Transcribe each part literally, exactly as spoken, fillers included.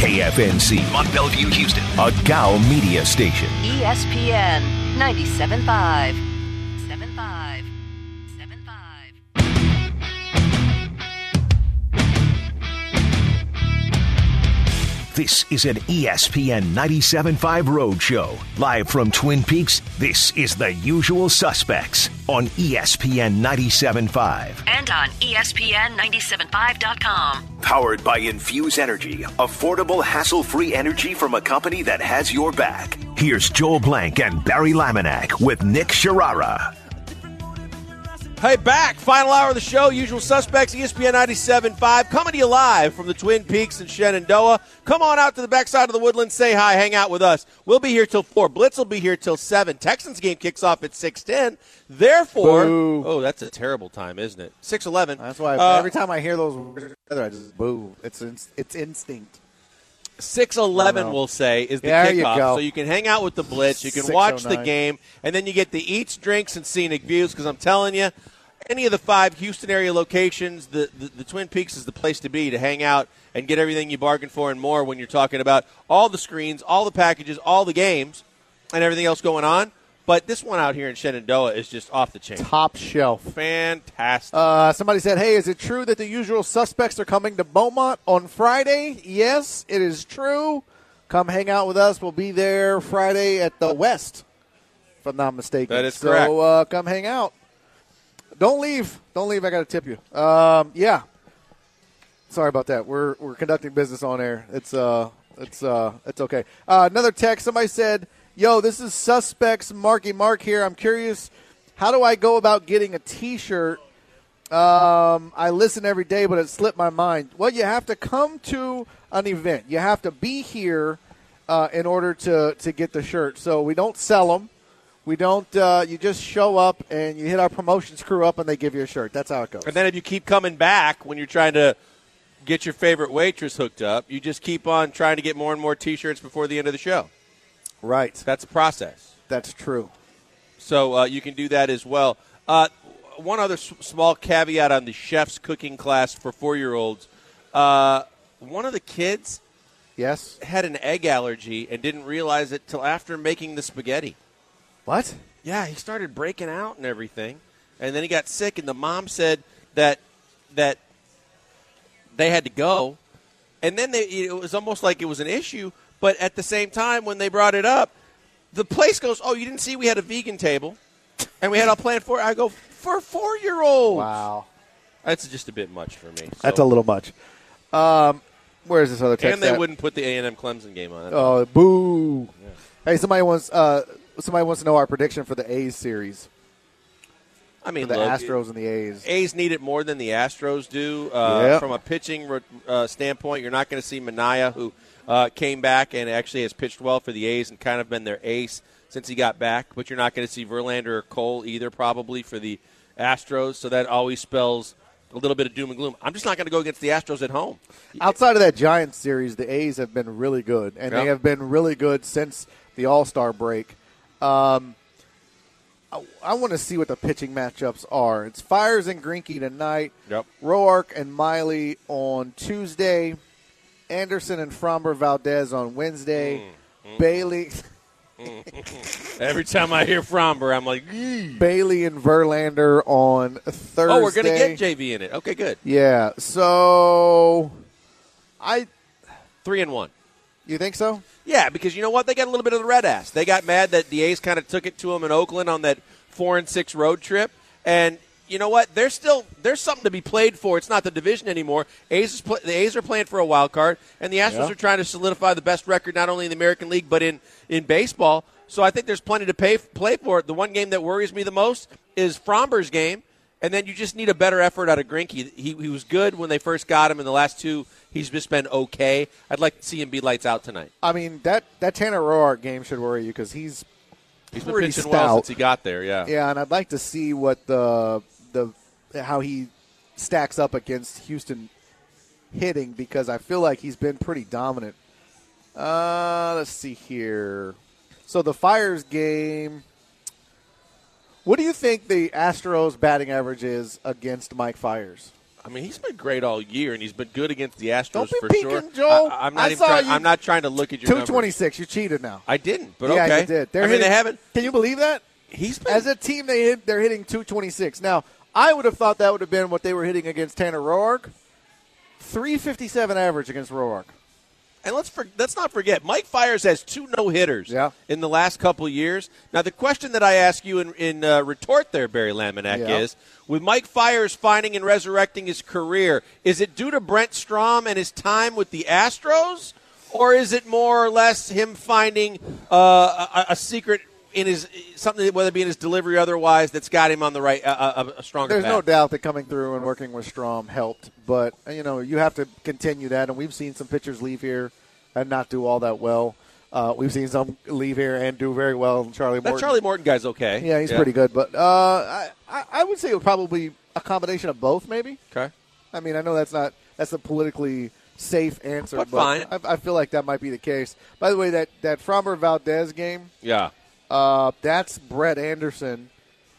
K F N C, Mont Bellevue, Houston, a G A O media station. E S P N ninety-seven point five. seven five. seven five. This is an E S P N ninety-seven point five Road Show. Live from Twin Peaks, this is The Usual Suspects on E S P N ninety-seven point five. And on E S P N ninety-seven point five dot com. Powered by Infuse Energy, affordable, hassle-free energy from a company that has your back. Here's Joel Blank and Barry Laminack with Nick Sharara. Hey, back. Final hour of the show. Usual Suspects, E S P N ninety-seven point five. Coming to you live from the Twin Peaks in Shenandoah. Come on out to the backside of the Woodlands. Say hi. Hang out with us. We'll be here till four. Blitz will be here till seven. Texans game kicks off at six ten. Therefore, Boo. oh, that's a terrible time, isn't it? six eleven. That's why uh, every time I hear those words together, I just boo. It's it's, it's instinct. six eleven, we'll say, is the There you kickoff. go. So you can hang out with the Blitz. You can watch the six oh nine. game. And then you get the eats, drinks, and scenic views because I'm telling you, any of the five Houston area locations, the, the, the Twin Peaks is the place to be to hang out and get everything you bargained for and more when you're talking about all the screens, all the packages, all the games, and everything else going on. But this one out here in Shenandoah is just off the chain. Top shelf. Fantastic. Uh, somebody said, hey, is it true that the Usual Suspects are coming to Beaumont on Friday? Yes, it is true. Come hang out with us. We'll be there Friday at the West, if I'm not mistaken. That is so, correct. So uh, come hang out. Don't leave. Don't leave. I got to tip you. Um, yeah. Sorry about that. We're we're conducting business on air. It's uh it's uh it's okay. Uh, another text. Somebody said, "Yo, this is Suspects Marky Mark here. I'm curious, how do I go about getting a T-shirt? Um, I listen every day, but it slipped my mind. Well, you have to come to an event. You have to be here uh, in order to to get the shirt. So we don't sell them. We don't. Uh, you just show up and you hit our promotions crew up, and they give you a shirt. That's how it goes. And then if you keep coming back when you're trying to get your favorite waitress hooked up, you just keep on trying to get more and more T-shirts before the end of the show. Right. That's a process. That's true. So uh, you can do that as well. Uh, one other s- small caveat on the chef's cooking class for four-year-olds. Uh, one of the kids Yes. had an egg allergy and didn't realize it till after making the spaghetti. What? Yeah, he started breaking out and everything, and then he got sick. And the mom said that that they had to go, and then they, it was almost like it was an issue. But at the same time, when they brought it up, the place goes, "Oh, you didn't see we had a vegan table, and we had all planned for it." I go, "For a four-year-old." Wow. That's just a bit much for me. So. That's a little much. Um, where is this other text? And they at? wouldn't put the A and M Clemson game on. Oh, boo! Hey, somebody wants uh, somebody wants to know our prediction for the A's series. I mean, For the look, Astros and the A's. A's need it more than the Astros do. Uh, Yep. From a pitching uh, standpoint, you're not going to see Minaya, who uh, came back and actually has pitched well for the A's and kind of been their ace since he got back. But you're not going to see Verlander or Cole either, probably, for the Astros. So that always spells a little bit of doom and gloom. I'm just not going to go against the Astros at home. Outside of that Giants series, the A's have been really good, and Yep. they have been really good since the All-Star break. Um, I, I want to see what the pitching matchups are. It's Fires and Greinke tonight. Yep. Roark and Miley on Tuesday. Anderson and Framber Valdez on Wednesday. Mm, Bailey, Every time I hear Fromber, I'm like, "Eee." Bailey and Verlander on Thursday. Oh, we're going to get J V in it. Okay, good. Yeah. So, I. Three and one. You think so? Yeah, because you know what? They got a little bit of the red ass. They got mad that the A's kind of took it to them in Oakland on that four and six road trip. And you know what? There's still there's something to be played for. It's not the division anymore. A's is play, the A's are playing for a wild card, and the Astros Yeah. are trying to solidify the best record not only in the American League but in, in baseball. So I think there's plenty to pay, play for it. The one game that worries me the most is Fromber's game, and then you just need a better effort out of Greinke. He, he was good when they first got him. In the last two, he's just been okay. I'd like to see him be lights out tonight. I mean, that, that Tanner Roark game should worry you because he's He's been pretty pitching stout. well since he got there, yeah. Yeah, and I'd like to see what the the how he stacks up against Houston hitting because I feel like he's been pretty dominant. Uh, let's see here. So the Fires game. What do you think the Astros batting average is against Mike Fiers? I mean, he's been great all year, and he's been good against the Astros Don't be for peeking, sure. Joe. I, I'm not I even saw trying, you- I'm not trying to look at your two twenty-six. You cheated now. I didn't, but yeah, okay. you did. They're I mean, hitting, they haven't. Can you believe that? He's been As a team, they hit, they're hitting two twenty-six. Now, I would have thought that would have been what they were hitting against Tanner Roark. three fifty-seven average against Roark. And let's for, let's not forget, Mike Fiers has two no-hitters Yeah. in the last couple of years. Now, the question that I ask you in, in uh, retort there, Barry Laminack, Yeah. is, with Mike Fiers finding and resurrecting his career, is it due to Brent Strom and his time with the Astros, or is it more or less him finding uh, a, a secret in his something, whether it be in his delivery or otherwise, that's got him on the right, uh, a, a stronger There's path? no doubt that coming through and working with Strom helped, but you know you have to continue that. And we've seen some pitchers leave here and not do all that well. Uh, we've seen some leave here and do very well. And Charlie That Morton, Charlie Morton guy's okay. yeah, he's pretty good. But uh, I, I I would say it would probably a combination of both, maybe. Okay. I mean, I know that's not that's a politically safe answer, But but, fine. I, I feel like that might be the case. By the way, that that Framber Valdez game. Yeah. Uh, that's Brett Anderson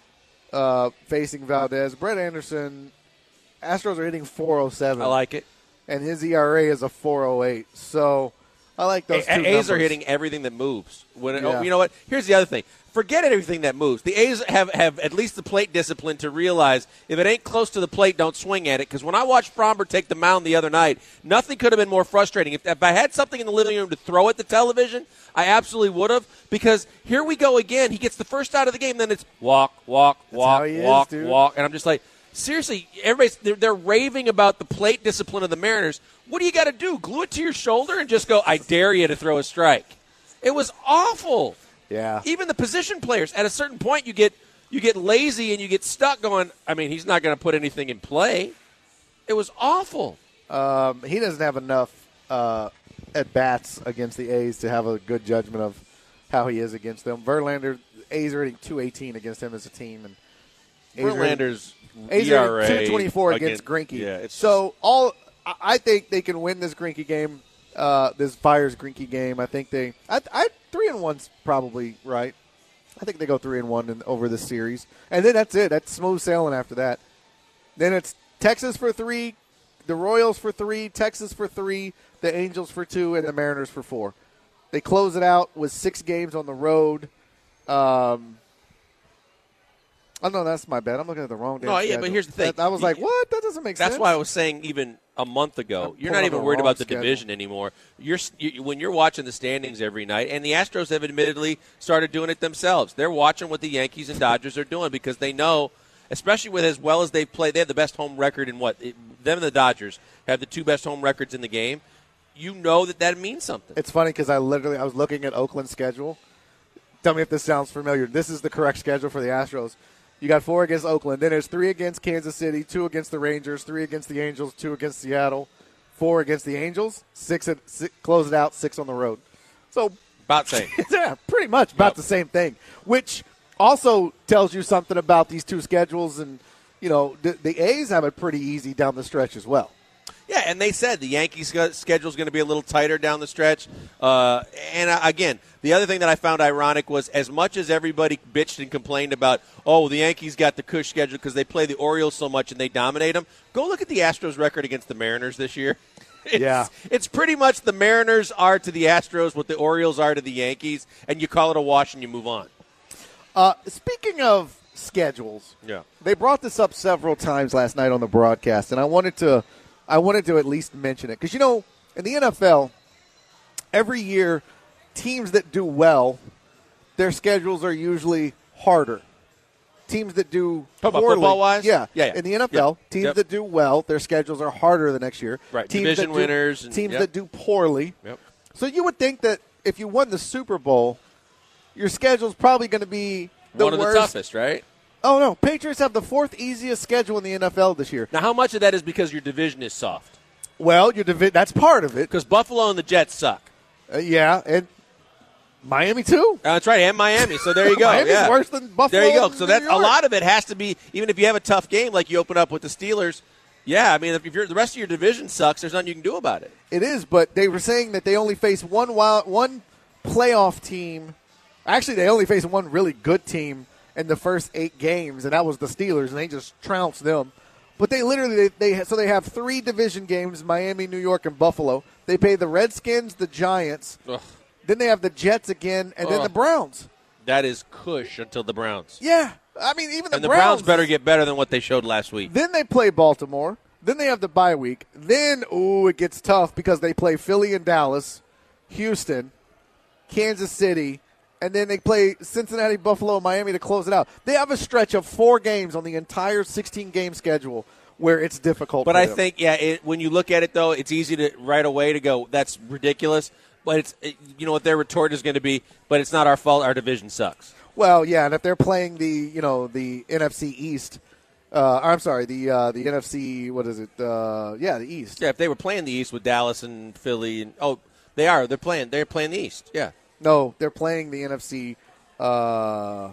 uh, facing Valdez. Brett Anderson, Astros are hitting four oh seven. I like it. And his E R A is a four oh eight. So I like those A- two A's numbers. are hitting everything that moves. When it, Yeah. oh, you know what? Here's the other thing. Forget everything that moves. The A's have, have at least the plate discipline to realize if it ain't close to the plate, don't swing at it. Because when I watched Fromber take the mound the other night, nothing could have been more frustrating. If, if I had something in the living room to throw at the television, I absolutely would have. Because here we go again. He gets the first out of the game, then it's walk, walk, walk, how he is, walk, dude. walk. And I'm just like, seriously, everybody's they're, they're raving about the plate discipline of the Mariners. What do you got to do? Glue it to your shoulder and just go, I dare you to throw a strike. It was awful. Yeah. Even the position players, at a certain point, you get you get lazy and you get stuck going, I mean, he's not going to put anything in play. It was awful. Um, he doesn't have enough uh, at bats against the A's to have a good judgment of how he is against them. Verlander, A's are hitting two eighteen against him as a team, and A's are hitting- Verlander's A's E are R A hitting two twenty-four against Greinke. Yeah, it's so all I I think they can win this Greinke game. Uh, this Fiers Greinke game. I think they. I, I three and one's probably right. I think they go three and one in, over this series, and then that's it. That's smooth sailing after that. Then it's Texas for three, the Royals for three, Texas for three, the Angels for two, and the Mariners for four. They close it out with six games on the road. Um, oh no, that's my bad. I'm looking at the wrong. No, damn yeah, but schedule. here's the thing. That- I was like, what? That doesn't make That's sense. why I was saying even a month ago, I'm you're not pulling even the worried wrong about the schedule. division anymore. You're you, when you're watching the standings every night, and the Astros have admittedly started doing it themselves. They're watching what the Yankees and Dodgers are doing because they know, especially with as well as they've played, they have the best home record in what it, them and the Dodgers have the two best home records in the game. You know that that means something. It's funny because I literally I was looking at Oakland's schedule. Tell me if this sounds familiar. This is the correct schedule for the Astros. You got four against Oakland. Then there's three against Kansas City, two against the Rangers, three against the Angels, two against Seattle, four against the Angels, six, at, six close it out, six on the road. So About saying. yeah, pretty much about Yep. the same thing, which also tells you something about these two schedules. And, you know, the, the A's have it pretty easy down the stretch as well. Yeah, and they said the Yankees' schedule is going to be a little tighter down the stretch. Uh, and uh, again, the other thing that I found ironic was as much as everybody bitched and complained about, oh, the Yankees got the cush schedule because they play the Orioles so much and they dominate them, go look at the Astros' record against the Mariners this year. It's, Yeah. It's pretty much the Mariners are to the Astros what the Orioles are to the Yankees, and you call it a wash and you move on. Uh, speaking of schedules, Yeah. they brought this up several times last night on the broadcast, and I wanted to, I wanted to at least mention it because you know in the N F L, every year, teams that do well, their schedules are usually harder. Teams that do Talk about poorly, football-wise? yeah, Yeah, yeah. In the N F L, Yep. teams Yep. that do well, their schedules are harder the next year. Right. Teams Division that do- winners and- teams yep. that do poorly. Yep. So you would think that if you won the Super Bowl, your schedule's probably going to be the One of worst. the toughest, right? Oh, no. Patriots have the fourth easiest schedule in the N F L this year. Now, how much of that is because your division is soft? Well, your divi- that's part of it. Because Buffalo and the Jets suck. Uh, yeah, and Miami, too. Uh, that's right, and Miami. So there you go. Miami's yeah. worse than Buffalo There you go. and So New that's a York. lot of it has to be, even if you have a tough game like you open up with the Steelers, yeah, I mean, if you're, the rest of your division sucks, there's nothing you can do about it. It is, but they were saying that they only face one wild, one playoff team. Actually, they only face one really good team in the first eight games, and that was the Steelers, and they just trounced them. But they literally, they, they so they have three division games, Miami, New York, and Buffalo. They play the Redskins, the Giants. Ugh. Then they have the Jets again, and then Ugh. the Browns. That is cush until the Browns. Yeah. I mean, even the and the Browns. Browns better get better than what they showed last week. Then they play Baltimore. Then they have the bye week. Then, ooh, it gets tough because they play Philly and Dallas, Houston, Kansas City, and then they play Cincinnati, Buffalo, and Miami to close it out. They have a stretch of four games on the entire sixteen-game schedule where it's difficult But for I them. think, yeah, it, when you look at it, though, it's easy to right away to go, that's ridiculous. But it's, it, you know what their retort is going to be, but it's not our fault, our division sucks. Well, yeah, and if they're playing the, you know, the N F C East, uh, I'm sorry, the uh, the N F C, what is it? Uh, yeah, the East. Yeah, if they were playing the East with Dallas and Philly, and oh, they are, they're playing, they're playing the East, yeah. No, they're playing the N F C. Uh,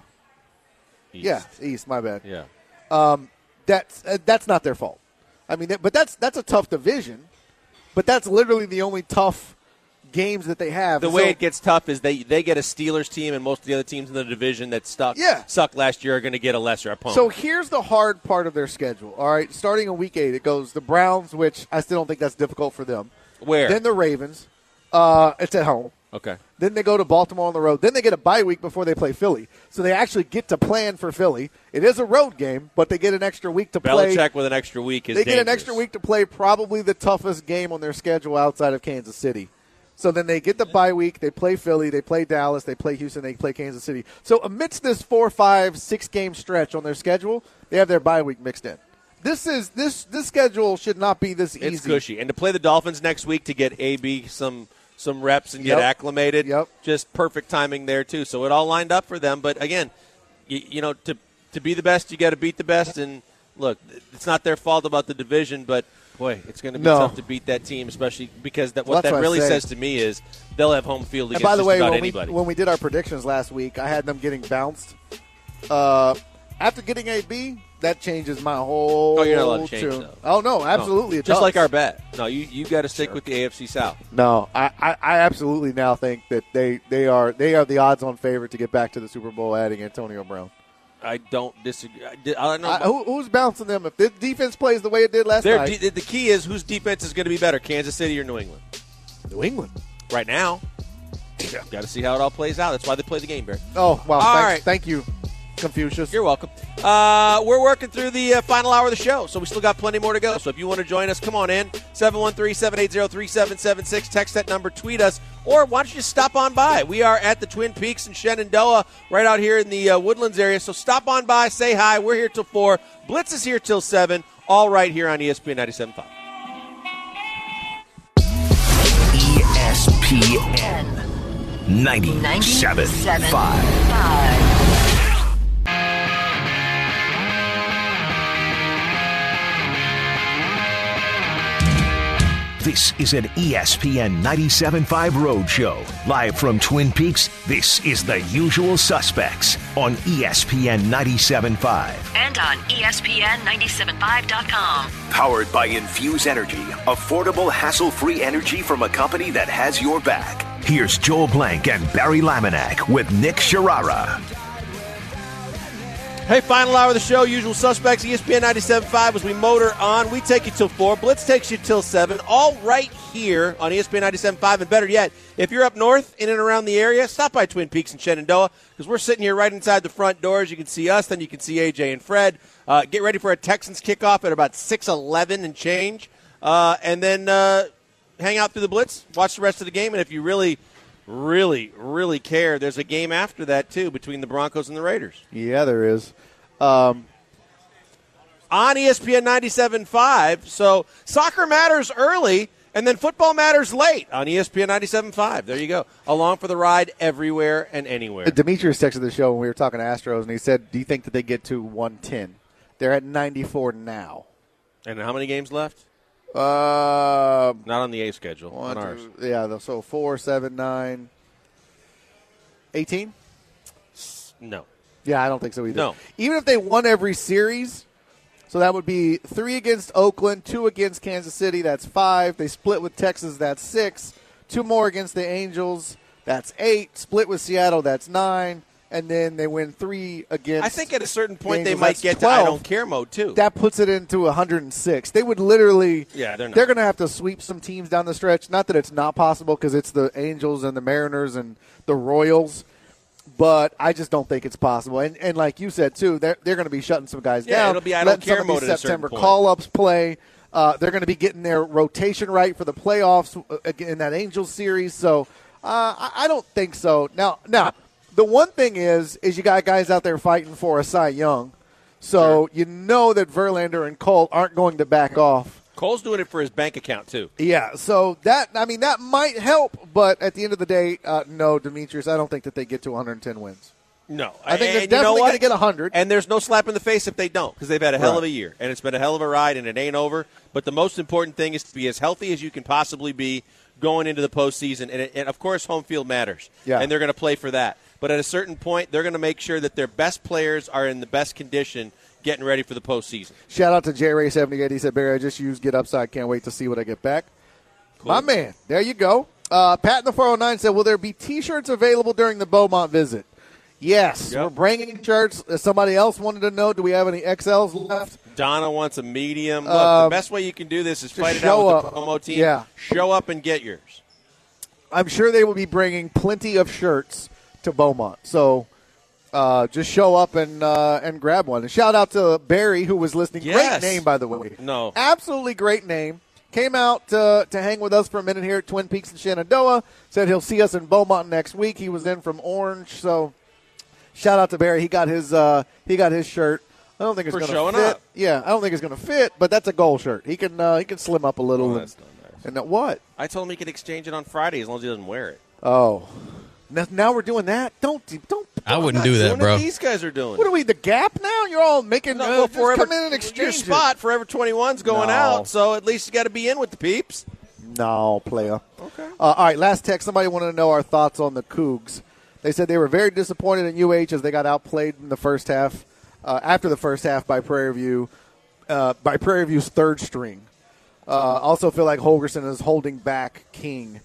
East. Yeah, East. My bad. Yeah. Um, that's uh, that's not their fault. I mean, but that's that's a tough division. But that's literally the only tough games that they have. The so, way it gets tough is they they get a Steelers team, and most of the other teams in the division that stuck Yeah. sucked last year are going to get a lesser opponent. So here's the hard part of their schedule. All right, starting in week eight, it goes the Browns, which I still don't think that's difficult for them. Where? Then the Ravens. Uh, it's at home. Okay. Then they go to Baltimore on the road. Then they get a bye week before they play Philly. So they actually get to plan for Philly. It is a road game, but they get an extra week to play. Belichick with an extra week is They get an dangerous. extra week to play probably the toughest game on their schedule outside of Kansas City. So then they get the bye week. They play Philly. They play Dallas. They play Houston. They play Kansas City. So amidst this four, five, six-game stretch on their schedule, they have their bye week mixed in. This is this this schedule should not be this easy. It's cushy. And to play the Dolphins next week to get A B some some reps and get Yep. acclimated, Yep. just perfect timing there, too. So it all lined up for them. But, again, you, you know, to to be the best, you got to beat the best. And, look, it's not their fault about the division, but, boy, it's going to be No. tough to beat that team, especially because that, Well, what that's that what I really say. says to me is they'll have home field And against by the just way, about when we, anybody. when we did our predictions last week, I had them getting bounced. Uh, after getting a B, that changes my whole Oh, you're not allowed to change, tune. though. Oh, no, absolutely. No. It Just does. like our bet. No, you you got to stick with the A F C South. No, I, I, I absolutely now think that they, they are they are the odds-on favorite to get back to the Super Bowl, adding Antonio Brown. I don't disagree. I, di- I don't know. I, who, who's bouncing them? If the defense plays the way it did last Their night, de- the key is whose defense is going to be better, Kansas City or New England? New England. Right now, got to see how it all plays out. That's why they play the game, Barry. Oh, wow. All Thanks, right. Thank you, Confucius. You're welcome. Uh, we're working through the uh, final hour of the show, so we still got plenty more to go. So if you want to join us, come on in. seven one three, seven eight zero, three seven seven six. Text that number, tweet us, or why don't you just stop on by? We are at the Twin Peaks in Shenandoah, right out here in the uh, Woodlands area. So stop on by, say hi. We're here till four. Blitz is here till seven, all right here on E S P N ninety-seven point five. E S P N ninety-seven point five. This is an E S P N ninety-seven point five Roadshow. Live from Twin Peaks, this is The Usual Suspects on E S P N ninety-seven point five. And on E S P N ninety-seven point five dot com. Powered by Infuse Energy, affordable, hassle-free energy from a company that has your back. Here's Joel Blank and Barry Laminack with Nick Sharara. Hey, final hour of the show, Usual Suspects, E S P N ninety-seven point five as we motor on. We take you till four. Blitz takes you till seven, all right here on E S P N ninety-seven point five. And better yet, if you're up north, in and around the area, stop by Twin Peaks in Shenandoah because we're sitting here right inside the front doors. You can see us, then you can see A J and Fred. Uh, get ready for a Texans kickoff at about six eleven and change. Uh, and then uh, hang out through the Blitz, watch the rest of the game. And if you really, really, really care, there's a game after that, too, between the Broncos and the Raiders. Yeah, there is. Um, On E S P N ninety-seven point five. So soccer matters early, and then football matters late on E S P N ninety-seven point five. There you go. Along for the ride everywhere and anywhere. Demetrius texted the show when we were talking to Astros, and he said, do you think that they get to one ten? They're at ninety-four now. And how many games left? Uh, Not on the A schedule. one, on ours. two, yeah, so four, seven, nine, eighteen? No. Yeah, I don't think so either. No. Even if they won every series, so that would be three against Oakland, two against Kansas City, that's five. They split with Texas, that's six. Two more against the Angels, that's eight. Split with Seattle, that's nine. and then they win three against. I think at a certain point they Angels, might that's get twelve. to I don't care mode too. That puts it into one hundred six. They would literally. Yeah, they're not. They're going to have to sweep some teams down the stretch. Not that it's not possible because it's the Angels and the Mariners and the Royals. But I just don't think it's possible. And, and like you said, too, they're, they're going to be shutting some guys Yeah, down. it'll be I don't letting care some of these mode at a certain September point. call-ups play. Uh, they're going to be getting their rotation right for the playoffs uh, in that Angels series. So uh, I, I don't think so. Now, now the one thing is, is you got guys out there fighting for a Cy Young. So Sure. you know that Verlander and Cole aren't going to back off. Cole's doing it for his bank account too. Yeah, so that, I mean, that might help. But at the end of the day, uh, no, Demetrius, I don't think that they get to one hundred ten wins. No, I think they're And you know definitely what? going to get one hundred. And there's no slap in the face if they don't, because they've had a hell Right. of a year, and it's been a hell of a ride, and it ain't over. But the most important thing is to be as healthy as you can possibly be going into the postseason, and, it, and of course, home field matters. Yeah. And they're going to play for that. But at a certain point, they're going to make sure that their best players are in the best condition getting ready for the postseason. Shout out to J Ray seventy-eight. He said, Barry, I just used Get Upside. Can't wait to see what I get back. Cool. My man, there you go. Uh, Pat in the four oh nine said, will there be T-shirts available during the Beaumont visit? Yes. Yep. We're bringing shirts. Uh, Somebody else wanted to know, do we have any X Ls left? Donna wants a medium. Look, Um, the best way you can do this is fight it show out with up. the promo team. Yeah. Show up and get yours. I'm sure they will be bringing plenty of shirts to Beaumont. So uh, just show up and uh, and grab one. And shout out to Barry, who was listening. Yes. Great name, by the way. No. Absolutely great name. Came out uh, to hang with us for a minute here at Twin Peaks in Shenandoah. Said he'll see us in Beaumont next week. He was in from Orange. So shout out to Barry. He got his uh, he got his shirt. I don't think it's For going to showing fit. up. Yeah, I don't think it's going to fit, but that's a goal shirt. He can uh, he can slim up a little. Oh, and, that's not nice. and uh, what? I told him he could exchange it on Friday as long as he doesn't wear it. Oh, now, now we're doing that. Don't don't. I wouldn't Not do that, doing bro. What these guys are doing. What are we, the Gap now? You're all making No, uh, well, just forever, come in and your exchange it. spot, Forever twenty-one's going No. out, so at least you got to be in with the peeps. No, player. Okay. Uh, all right, last text. Somebody wanted to know our thoughts on the Cougs. They said they were very disappointed in U H as they got outplayed in the first half, uh, after the first half by Prairie View, uh, by Prairie View's third string. Uh, also feel like Holgerson is holding back King.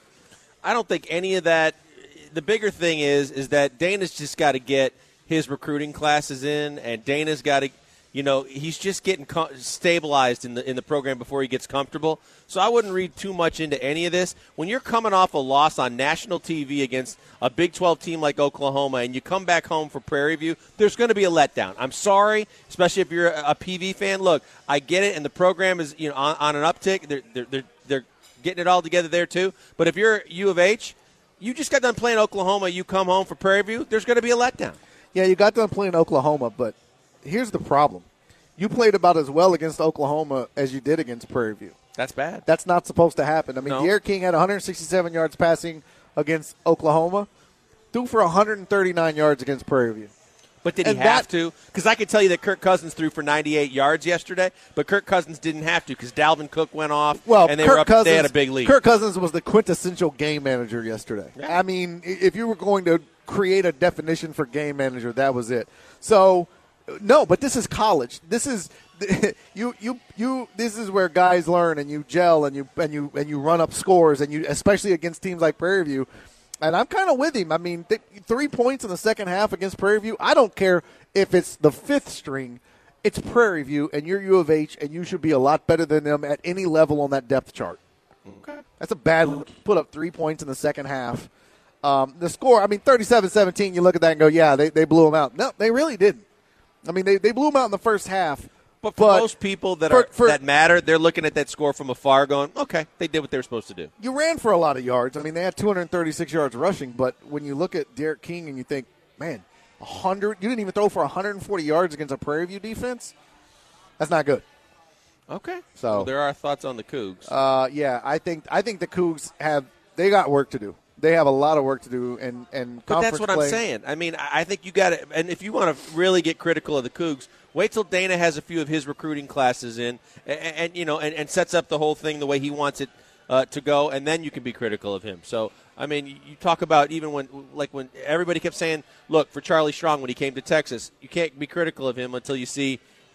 I don't think any of that. The bigger thing is is that Dana's just got to get his recruiting classes in, and Dana's got to, you know, he's just getting co- stabilized in the in the program before he gets comfortable. So I wouldn't read too much into any of this. When you're coming off a loss on national T V against a Big twelve team like Oklahoma, and you come back home for Prairie View, there's going to be a letdown. I'm sorry, especially if you're a, a P V fan. Look, I get it, and the program is, you know, on, on an uptick. They're they're they're, they're getting it all together there too. But if you're U of H, you just got done playing Oklahoma. You come home for Prairie View, there's going to be a letdown. Yeah, you got done playing Oklahoma, but here's the problem. You played about as well against Oklahoma as you did against Prairie View. That's bad. That's not supposed to happen. I mean, No. De'Aaron King had one hundred sixty-seven yards passing against Oklahoma, threw for one hundred thirty-nine yards against Prairie View. But did he And have that- to? Because I could tell you that Kirk Cousins threw for ninety-eight yards yesterday, but Kirk Cousins didn't have to because Dalvin Cook went off, Well, and they Kirk were up. Cousins, They had a big lead. Kirk Cousins was the quintessential game manager yesterday. Yeah. I mean, i- if you were going to create a definition for game manager, that was it. So, no, but this is college. This is you, you, you. This is where guys learn and you gel and you and you and you run up scores and you, especially against teams like Prairie View. And I'm kind of with him. I mean, th- three points in the second half against Prairie View. I don't care if it's the fifth string. It's Prairie View, and you're U of H, and you should be a lot better than them at any level on that depth chart. Okay. That's a bad look. Put up three points in the second half. Um, the score, I mean, thirty-seven seventeen, you look at that and go, yeah, they, they blew them out. No, they really didn't. I mean, they, they blew them out in the first half. But for most people that for- are for- that matter, they're looking at that score from afar, going, "Okay, they did what they were supposed to do." You ran for a lot of yards. I mean, they had two hundred thirty-six yards rushing, but when you look at Derek King and you think, man, one hundred, you didn't even throw for one hundred forty yards against a Prairie View defense? That's not good. Okay. So- well, there are thoughts on the Cougs. Uh, yeah, I think I think the Cougs have they got work to do. They have a lot of work to do, and and But that's conference what play- I'm saying. I mean, I I think you got to, and if you want to really get critical of the Cougs, wait till Dana has a few of his recruiting classes in, and, and you know, and, and sets up the whole thing the way he wants it uh, to go, and then you can be critical of him. So, I mean, you, you talk about even when, like when everybody kept saying, look, for Charlie Strong when he came to Texas, you can't be critical of him until you see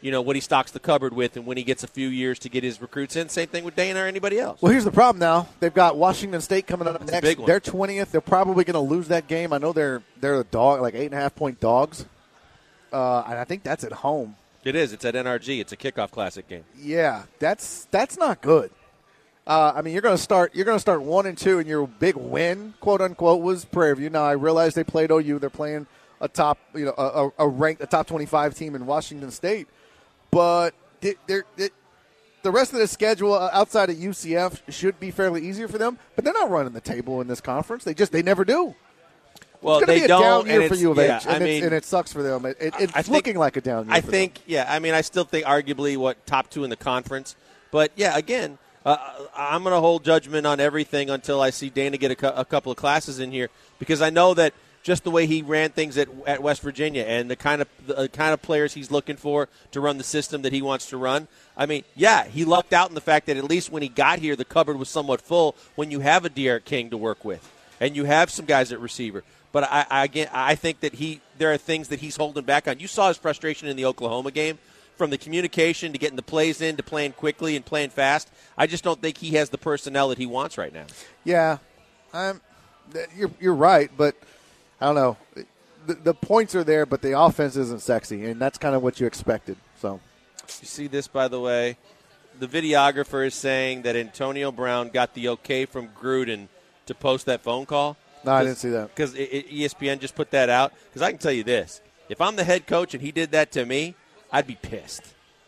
you know, what he stocks the cupboard with and when he gets a few years to get his recruits in. Same thing with Dana or anybody else. Well, here's the problem now. They've got Washington State coming up That's next. a big one. They're twentieth. They're probably going to lose that game. I know they're they're a dog, like eight and a half point dogs, uh, and I think that's at home. It is. It's at N R G. It's a kickoff classic game. Yeah, that's that's not good. Uh, I mean, you're going to start you're going to start one and two, and your big win, quote unquote, was Prairie View. Now I realize they played O U. They're playing a top, you know, a, a ranked, a top twenty-five team in Washington State, but they're, they're, they're, the rest of the schedule outside of U C F should be fairly easier for them. But they're not running the table in this conference. They just they never do. Well, it's going they to be a don't, down year and for it's- U of yeah, H, I and, mean, it's, and it sucks for them. It, it, it's I think- looking like a down year. I for think, them. yeah. I mean, I still think arguably what top two in the conference. But yeah, again, uh, I'm going to hold judgment on everything until I see Dana get a, cu- a couple of classes in here, because I know that just the way he ran things at, at West Virginia and the kind of the kind of players he's looking for to run the system that he wants to run. I mean, yeah, he lucked out in the fact that at least when he got here, the cupboard was somewhat full when you have a De'Aaron King to work with and you have some guys at receiver. But I, I again, I think that he there are things that he's holding back on. You saw his frustration in the Oklahoma game, from the communication to getting the plays in to playing quickly and playing fast. I just don't think he has the personnel that he wants right now. Yeah, I'm, you're you're right, but I don't know. The, the points are there, but the offense isn't sexy, and that's kind of what you expected. So, you see this, by the way, the videographer is saying that Antonio Brown got the okay from Gruden to post that phone call. No, I didn't see that. Because E S P N just put that out. Because I can tell you this. If I'm the head coach and he did that to me, I'd be pissed.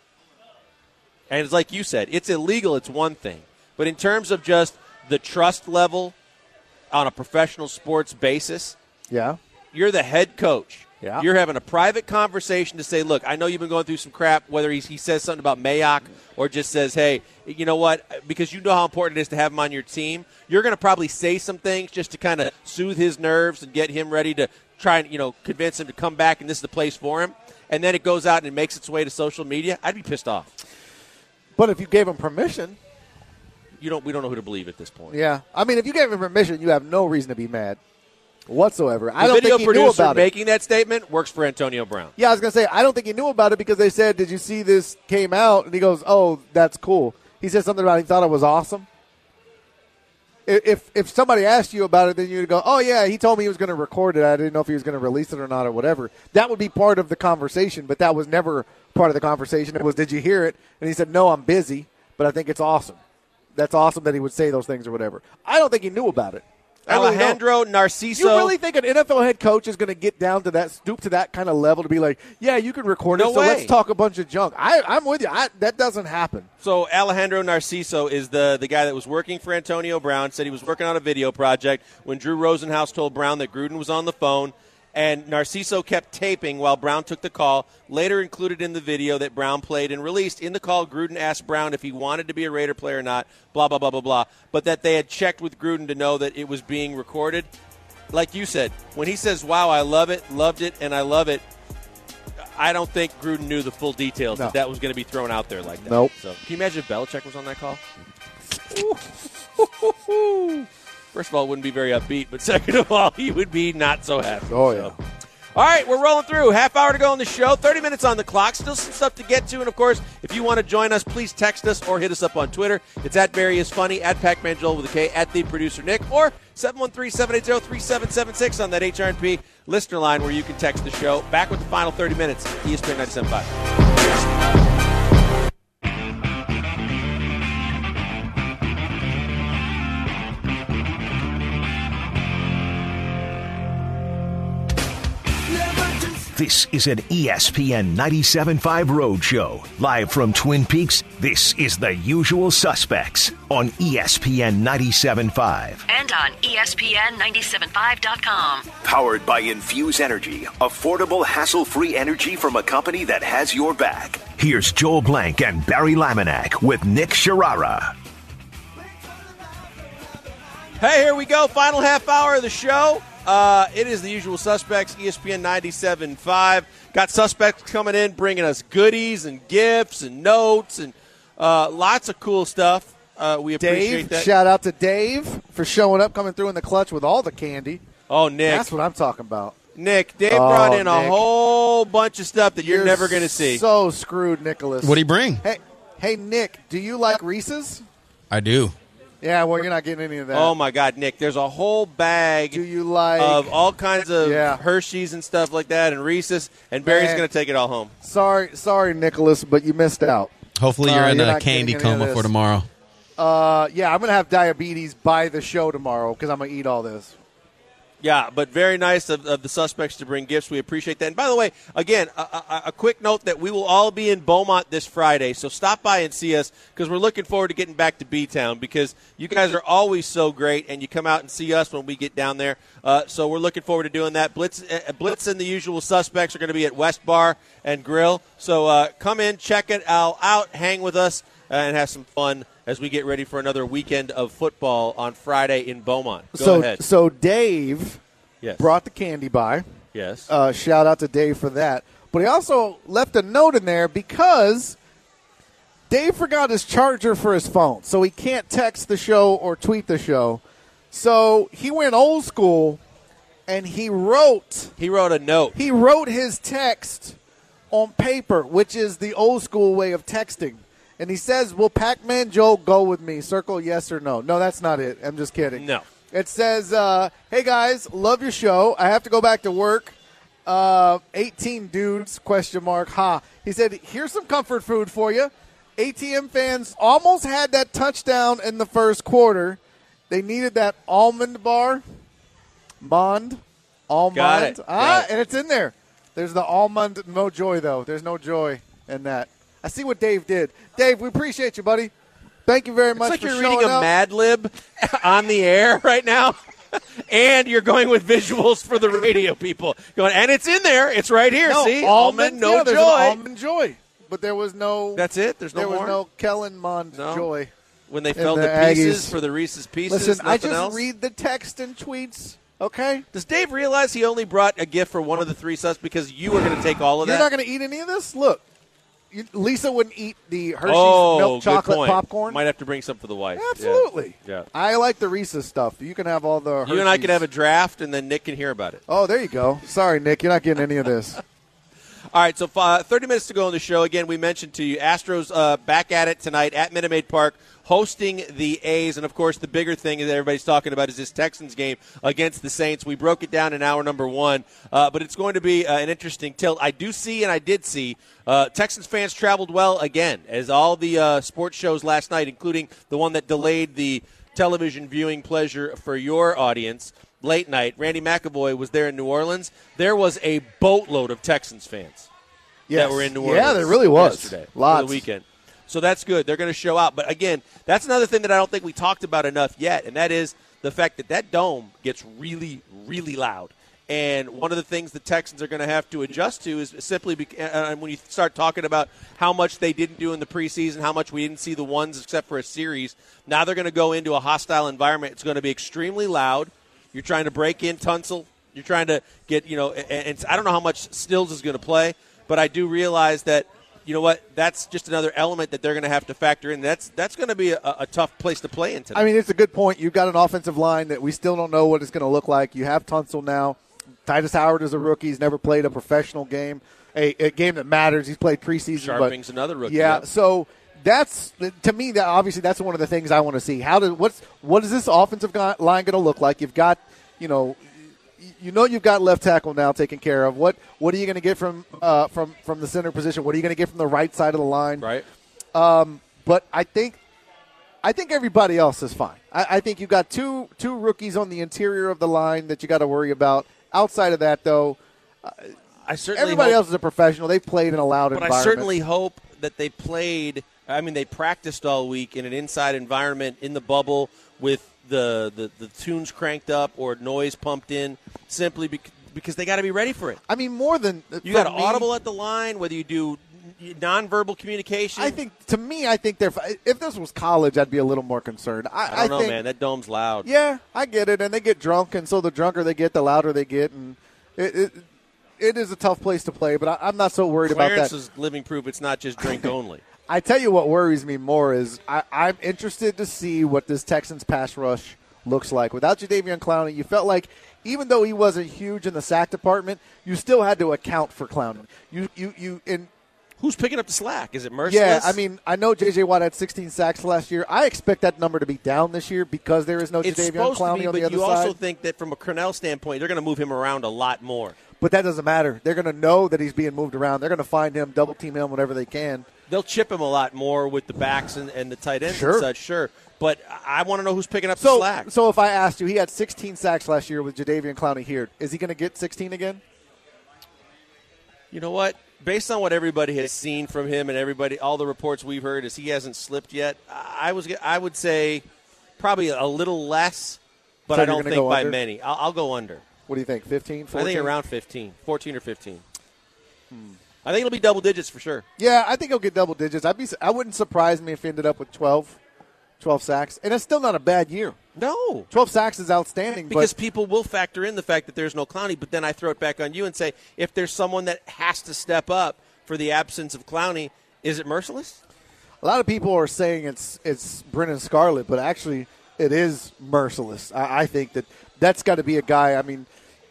And it's like you said, it's illegal, it's one thing. But in terms of just the trust level on a professional sports basis, yeah, you're the head coach. Yeah. You're having a private conversation to say, look, I know you've been going through some crap, whether he, he says something about Mayock or just says, hey, you know what, because you know how important it is to have him on your team, you're going to probably say some things just to kind of soothe his nerves and get him ready to try and, you know, convince him to come back and this is the place for him. And then it goes out and it makes its way to social media. I'd be pissed off. But if you gave him permission, you don't. We don't know who to believe at this point. Yeah, I mean, if you gave him permission, you have no reason to be mad whatsoever. The I don't video think he knew producer about it. making that statement works for Antonio Brown. Yeah, I was gonna say I don't think he knew about it because they said, "Did you see this came out?" And he goes, "Oh, that's cool." He said something about he thought it was awesome. If if somebody asked you about it, then you'd go, "Oh yeah, he told me he was going to record it. I didn't know if he was going to release it or not or whatever." That would be part of the conversation, but that was never part of the conversation. It was, "Did you hear it?" And he said, "No, I'm busy, but I think it's awesome." That's awesome that he would say those things or whatever. I don't think he knew about it. I really Alejandro don't. Narciso. You really think an N F L head coach is going to get down to that, stoop to that kind of level to be like, yeah, you can record No it, so way. let's talk a bunch of junk? I, I'm with you. I, that doesn't happen. So Alejandro Narciso is the, the guy that was working for Antonio Brown, said he was working on a video project when Drew Rosenhaus told Brown that Gruden was on the phone, and Narciso kept taping while Brown took the call. Later included in the video that Brown played and released. In the call, Gruden asked Brown if he wanted to be a Raider player or not, blah, blah, blah, blah, blah. But that they had checked with Gruden to know that it was being recorded. Like you said, when he says, wow, I love it, loved it, and I love it, I don't think Gruden knew the full details No. that that was going to be thrown out there like that. Nope. So, can you imagine if Belichick was on that call? First of all, it wouldn't be very upbeat, but second of all, he would be not so happy. Oh, yeah. So. All right, we're rolling through. Half hour to go on the show, thirty minutes on the clock. Still some stuff to get to. And, of course, if you want to join us, please text us or hit us up on Twitter. It's at Barry is Funny, at Pac-Man Joel with a K, at The Producer Nick, or seven one three, seven eight zero, three seven seven six on that H R and P listener line where you can text the show. Back with the final thirty minutes, E S P N ninety-seven point five. This is an E S P N ninety-seven point five Roadshow. Live from Twin Peaks, this is The Usual Suspects on E S P N ninety-seven point five. And on E S P N ninety-seven point five dot com. Powered by Infuse Energy, affordable, hassle-free energy from a company that has your back. Here's Joel Blank and Barry Laminack with Nick Sharara. Hey, here we go. Final half hour of the show. Uh, it is The Usual Suspects, E S P N ninety-seven point five. Got suspects coming in, bringing us goodies and gifts and notes and uh, lots of cool stuff. Uh, we appreciate Dave, that. shout out to Dave for showing up, coming through in the clutch with all the candy. Oh, Nick. That's what I'm talking about. Nick, Dave Oh, brought in a Nick. whole bunch of stuff that you're, You're never going to see. So screwed, Nicholas. What'd he bring? Hey, hey, Nick, do you like Reese's? I do. Yeah, well, you're not getting any of that. Oh, my God, Nick, there's a whole bag Do you like? of all kinds of Yeah. Hershey's and stuff like that and Reese's, and Barry's Man. going to take it all home. Sorry, sorry, Nicholas, but you missed out. Hopefully you're Uh, in you're a not candy getting any of coma this. for tomorrow. Uh, yeah, I'm gonna have diabetes by the show tomorrow because I'm gonna eat all this. Yeah, but very nice of, of the suspects to bring gifts. We appreciate that. And by the way, again, a, a, a quick note that we will all be in Beaumont this Friday, so stop by and see us because we're looking forward to getting back to B-Town because you guys are always so great, and you come out and see us when we get down there. Uh, so we're looking forward to doing that. Blitz, uh, Blitz and the usual suspects are going to be at West Bar and Grill. So uh, come in, check it all out, hang with us, uh, and have some fun as we get ready for another weekend of football on Friday in Beaumont. Go so, ahead. so Dave Yes. brought the candy by. Yes. Uh, shout out to Dave for that. But he also left a note in there because Dave forgot his charger for his phone, so he can't text the show or tweet the show. So he went old school, and he wrote He wrote a note. he wrote his text on paper, which is the old school way of texting. And he says, "Will Pac-Man Joe go with me? Circle yes or no." No, that's not it. I'm just kidding. No. It says, uh, "Hey guys, love your show. I have to go back to work. Uh, eighteen dudes? Question mark. Ha." He said, "Here's some comfort food for you. A T M fans almost had that touchdown in the first quarter. They needed that almond bar, Mond, almond. Got it. Ah, Got it. and it's in there. There's the almond. No joy though. There's no joy in that. I see what Dave did. Dave, we appreciate you, buddy. Thank you very It's much like for you're showing reading a up. Mad Lib on the air right now, and you're going with visuals for the radio people. Going, and it's in there. It's right here. No, See, almond, no yeah, there's joy. an almond joy, but there was no. That's it. There's no there more. was no Kellen Mond No. joy. When they in fell the to pieces Aggies. for the Reese's Pieces. Listen, I nothing just else? read the text and tweets. Okay, Does Dave realize he only brought a gift for one of the three sus because you were going to take all of you're that? not going to eat any of this. Look, you, Lisa wouldn't eat the Hershey's oh, milk good chocolate point. popcorn. Might have to bring some for the wife. Yeah. Absolutely. Yeah. I like the Reese's stuff. You can have all the. Hershey's. You and I can have a draft, and then Nick can hear about it. Oh, there you go. Sorry, Nick, you're not getting any of this. All right, so uh, thirty minutes to go in the show. Again, we mentioned to you, Astros uh, back at it tonight at Minute Maid Park, hosting the A's. And, of course, the bigger thing that everybody's talking about is this Texans game against the Saints. We broke it down in hour number one, uh, but it's going to be uh, an interesting tilt. I do see, and I did see, uh, Texans fans traveled well again, as all the uh, sports shows last night, including the one that delayed the television viewing pleasure for your audience, late night. Randy McAvoy was there in New Orleans. There was a boatload of Texans fans Yes. that were in New Orleans. Yeah, there really was. Yesterday, Lots. for the weekend. So that's good. They're going to show out. But again, that's another thing that I don't think we talked about enough yet, and that is the fact that that dome gets really, really loud. And one of the things the Texans are going to have to adjust to is simply bec- uh, when you start talking about how much they didn't do in the preseason, how much we didn't see the ones except for a series. Now they're going to go into a hostile environment. It's going to be extremely loud. You're trying to break in Tunsil. You're trying to get, you know, and, and I don't know how much Stills is going to play, but I do realize that, you know what, that's just another element that they're going to have to factor in. That's that's going to be a, a tough place to play in tonight. I mean, it's a good point. You've got an offensive line that we still don't know what it's going to look like. You have Tunsil now. Titus Howard is a rookie. He's never played a professional game, a, a game that matters. He's played preseason. Sharping's but, another rookie. Yeah, yep. so that's to me that obviously that's one of the things I want to see. How does what's what is this offensive guy, line going to look like? You've got, you know, you know you've got left tackle now taken care of. What what are you going to get from uh, from from the center position? What are you going to get from the right side of the line? Right. Um, but I think I think everybody else is fine. I, I think you've got two two rookies on the interior of the line that you got to worry about. Outside of that, though, I certainly everybody hope, else is a professional. They've played in a loud but environment. I certainly hope that they played. I mean, they practiced all week in an inside environment in the bubble with the the, the tunes cranked up or noise pumped in, simply because, because they got to be ready for it. I mean, more than You for got me, audible at the line, whether you do nonverbal communication. I think to me, I think they're. If this was college, I'd be a little more concerned. I, I don't know, think, man. That dome's loud. Yeah, I get it, and they get drunk, and so the drunker they get, the louder they get, and it it, it is a tough place to play. But I, I'm not so worried Clarence about that. is living proof it's not just drink only. I tell you what worries me more is I, I'm interested to see what this Texans pass rush looks like. Without Jadeveon Clowney, you felt like even though he wasn't huge in the sack department, you still had to account for Clowney. You, you, you, in Who's picking up the slack? Is it Merciless? Yeah, I mean, I know J J. Watt had sixteen sacks last year. I expect that number to be down this year because there is no it's Jadeveon Clowney be, on but the other you side. also think that from a Cornell standpoint, they're going to move him around a lot more. But that doesn't matter. They're going to know that he's being moved around. They're going to find him, double team him whenever they can. They'll chip him a lot more with the backs and, and the tight ends Sure. and such, sure. But I want to know who's picking up So, the slack. so if I asked you, he had sixteen sacks last year with Jadeveon Clowney here. Is he going to get sixteen again? You know what? Based on what everybody has seen from him and everybody, all the reports we've heard is he hasn't slipped yet. I was, I would say probably a little less, but So I you're don't gonna think go by under? many. I'll, I'll go under. What do you think, fifteen, fourteen? I think around fifteen, fourteen or fifteen. Hmm. I think it'll be double digits for sure. Yeah, I think he'll get double digits. I'd be, I wouldn't surprise me if he ended up with twelve, twelve sacks. And it's still not a bad year. No. twelve sacks is outstanding. Because but people will factor in the fact that there's no Clowney, but then I throw it back on you and say, if there's someone that has to step up for the absence of Clowney, is it Merciless? a lot of people are saying it's it's Brennan Scarlett, but actually it is Merciless. I, I think that that's got to be a guy. I mean,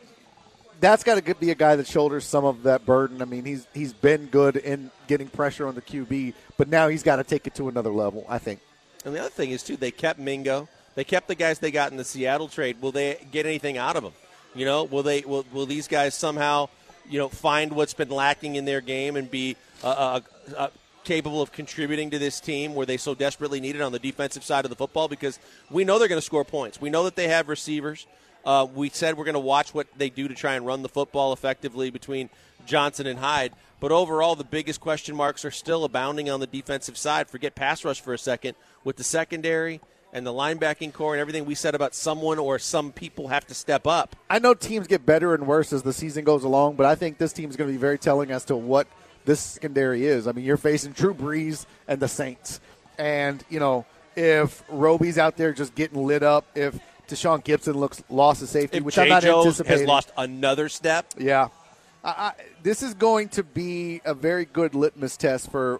that's got to be a guy that shoulders some of that burden. I mean, he's he's been good in getting pressure on the Q B, but now he's got to take it to another level, I think. And the other thing is, too, they kept Mingo. They kept the guys they got in the Seattle trade. Will they get anything out of them? You know, will they? Will, will these guys somehow, you know, find what's been lacking in their game and be uh, uh, uh, capable of contributing to this team where they so desperately need it on the defensive side of the football? Because we know they're going to score points. We know that they have receivers. Uh, we said we're going to watch what they do to try and run the football effectively between Johnson and Hyde. But overall, the biggest question marks are still abounding on the defensive side. Forget pass rush for a second. With the secondary and the linebacking core and everything we said about someone or some people have to step up. I know teams get better and worse as the season goes along, but I think this team is going to be very telling as to what this secondary is. I mean, you're facing Drew Brees and the Saints. And, you know, if Roby's out there just getting lit up, if Deshaun Gibson looks lost his safety, If which Jay I'm not Jones anticipating. has lost another step. Yeah. I, I, this is going to be a very good litmus test for